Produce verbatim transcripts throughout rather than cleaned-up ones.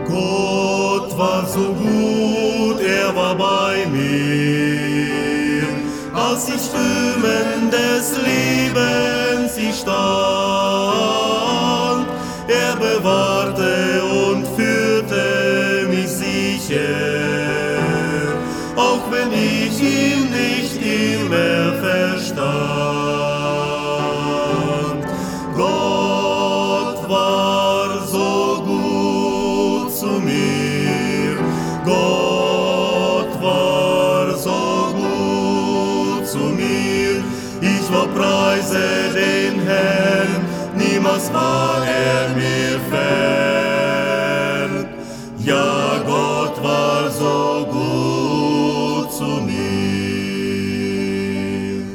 Gott war so gut, er war bei mir, als ich Stürmen des Lebens ich stand. Er bewahrte und führte mich sicher, auch wenn ich ihn nicht immer verstand. Gott war so gut zu mir, Gott war so gut zu mir. Ich lob preise den Herrn, niemals war er mir fern. Ja, Gott war so gut zu mir.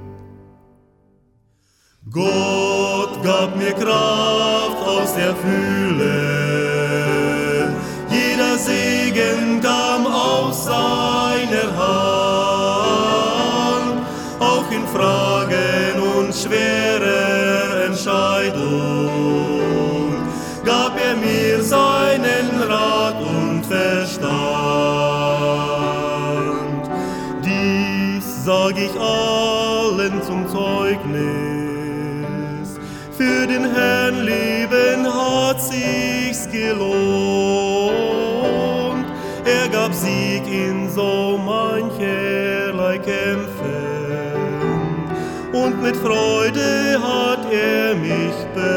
Gott gab mir Kraft aus der Fülle, jeder Segen kam aus seiner Hand, auch in Fragen und schwerer Entscheidung gab er mir seinen Rat und Verstand. Dies sag ich allen zum Zeugnis, für den Herrn leben hat sich's gelohnt. Er gab Sieg in so mancherlei Kämpfen, und mit Freude hat er mich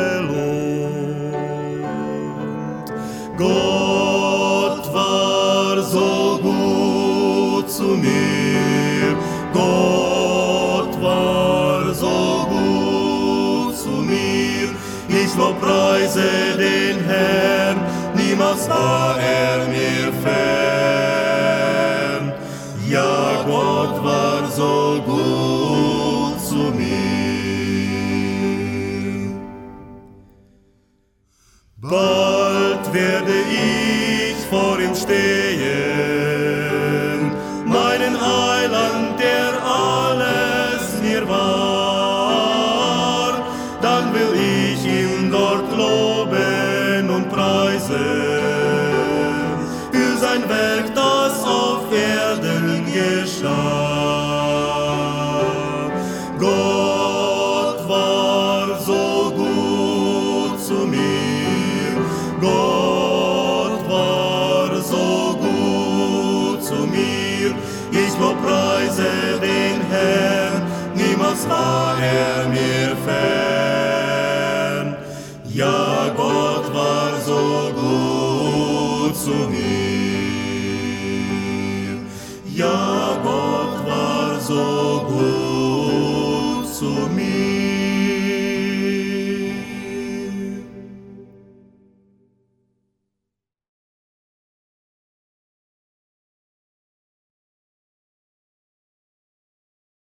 belohnt. Gott war so gut zu mir, Gott war so gut zu mir. Ich lob preise den Herrn, niemals war er mir fern. Ja, Gott war so gut zu mir. Bald werde ich vor ihm stehen, meinen Heiland, der alles mir war. Dann will ich ihn dort loben und preisen für sein Werk, das auf Erden geschah. Gott war so gut zu mir, Gott war so gut zu mir. Ich lob preise den Herrn, niemals war er mir fern. Ja, Gott war so gut zu mir. Ja, Gott war so gut zu mir.